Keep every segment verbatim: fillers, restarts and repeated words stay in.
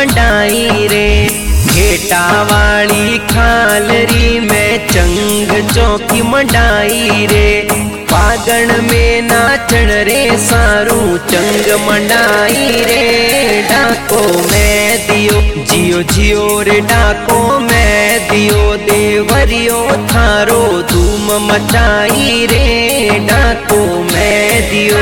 मंडाई रे। घेटा वाली खालरी में चंग चौकी मंडाई रे। फागण में नाचण रे सारू चंग मंडाई रे। डाको मैं दियो जियो जियो रे डाको मैं दियो देवरियो थारो धूम मचाई रे। डाको मैं दियो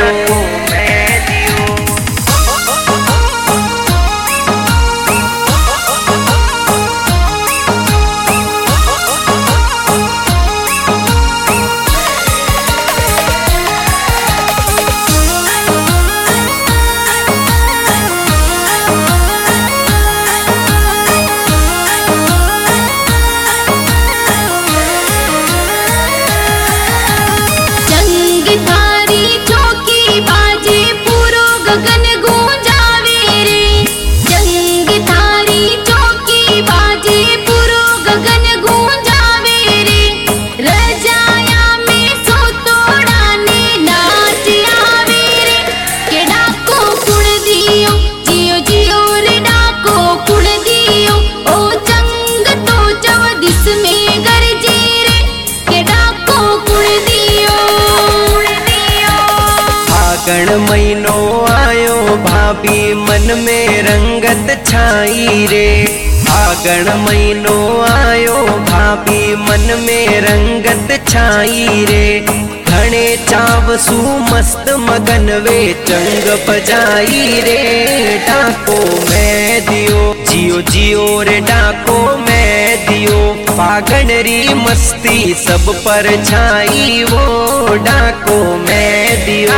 फागण महीनो आयो भाभी मन में रंगत छाई रे। फागण महीनो आयो भाभी मन में रंगत छाई रे। घणे चावसू मस्त मगन वे चंग बजाई रे। डाको मैं दियो जियो जियो रे डाको मैं दियो। फागण री मस्ती सब पर छाई वो डाको मैं दियो।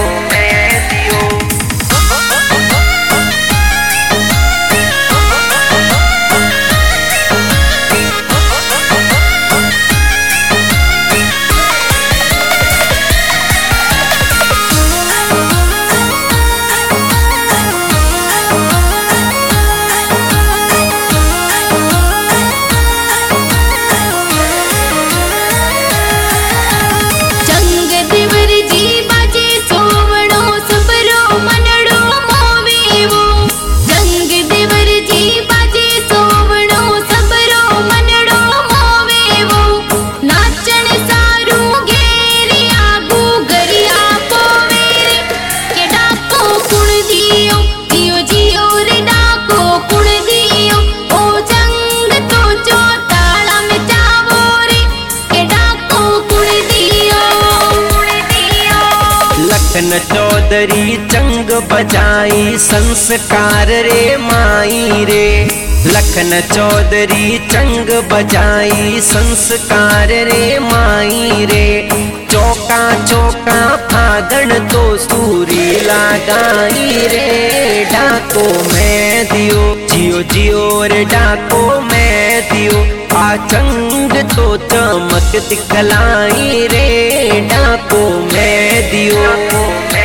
लखन चौधरी चंग बजाई संस्कार रे माई रे। लखन चौधरी चंग बजाई संस्कार रे माई रे। चौका चौका फागण तो सूरी लगाई रे। डाको मैं दियो जियो जियो रे डाको मैं दियो। आ चंग तो चमक दिखलाई रे। डाको मैं दियो।